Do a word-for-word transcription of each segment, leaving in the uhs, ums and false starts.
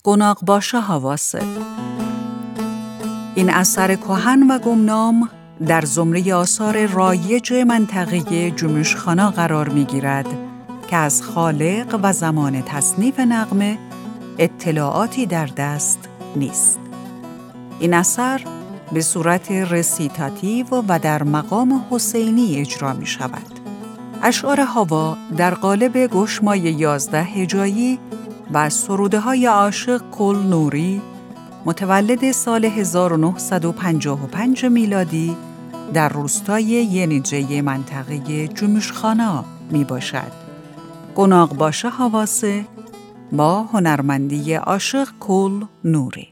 قناقباش حواسه. این اثر کهن و گمنام در زمره آثار رایج منطقه جمشخانا قرار می‌گیرد که از خالق و زمان تصنیف نغمه اطلاعاتی در دست نیست. این اثر به صورت رسیتاتیو و در مقام حسینی اجرا می شود. اشعار هاوا در قالب گشمای یازده هجایی و سروده های عاشق کل نوری متولد سال هزار و نهصد و پنجاه و پنج میلادی در روستای ینیجه منطقه جمشخانا می باشد. قناقباش حواسه با هنرمندی عاشق کل نوری.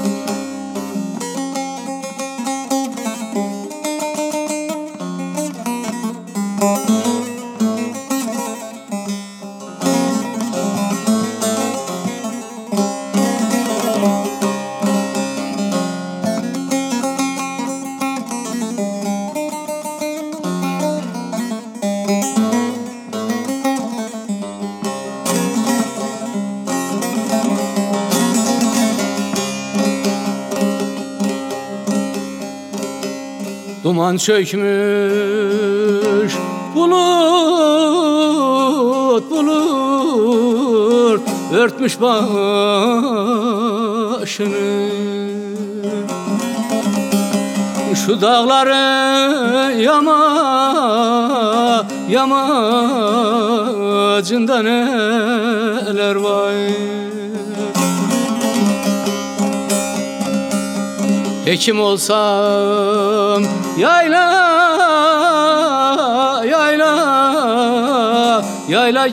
Duman çökmüş bulut bulut örtmüş başını. Şu dağları yama yamacında neler var. Hekim olsam yayla yayla yayla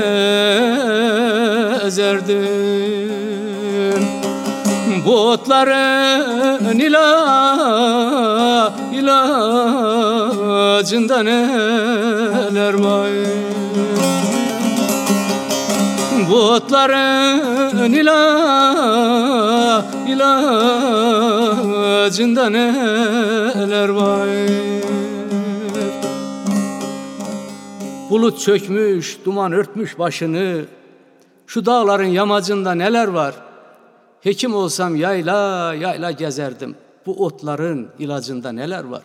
gezerdim. Bu otların ila ilacında neler var. Bu otların ila ilacında neler var. Bulut çökmüş, duman örtmüş başını. Şu dağların yamacında neler var. Hekim olsam yayla yayla gezerdim. Bu otların ilacında neler var.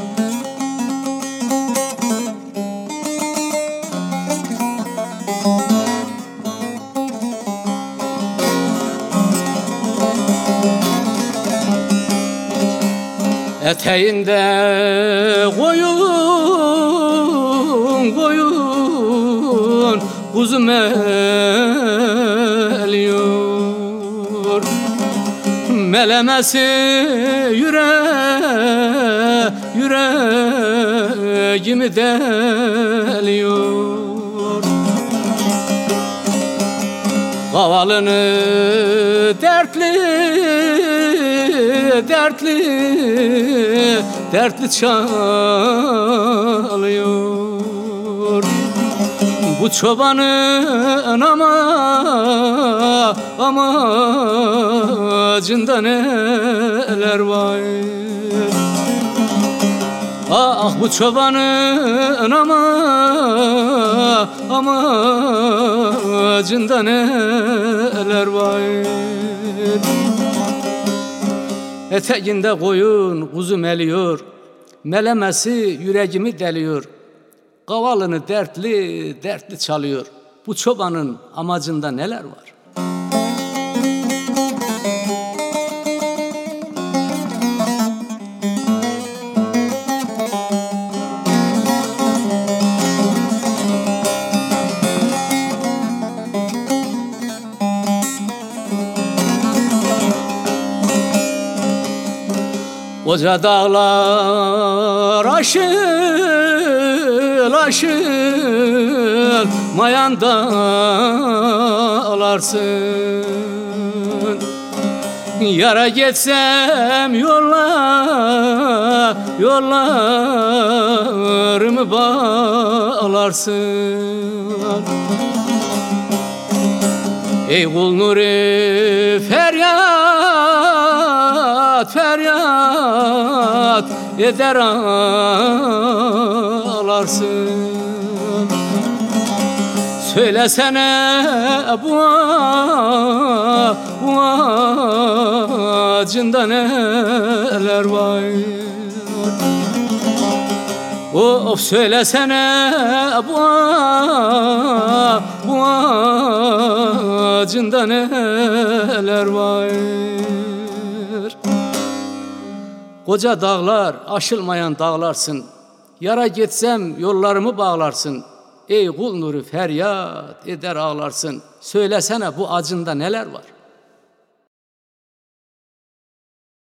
Eteğinde koyun koyun kuzu meliyor. Melemesi yüre yüreğimi deliyor. Kavalını dertli dertli dertli çalıyor. Bu çobanın ama amacında neler var. Ah bu çobanın ama amacında neler var. Eteğinde koyun kuzu meliyor. Melemesi yüreğimi deliyor. Kavalını dertli dertli çalıyor. Bu çobanın amacında neler var? Koca dağlar aşıl aşıl mayan dağlarsın. Yara geçsem yolla yollarımı bağlarsın. Ey kul nuri feryat feryat eder ağlarsın. Söylesene bu bu ağacında neler var? Of söylesene bu, bu ağacında neler var? Koca dağlar, aşılmayan dağlarsın. Yara gitsem yollarımı bağlarsın. Ey kul nuru feryat eder ağlarsın. Söylesene bu acında neler var?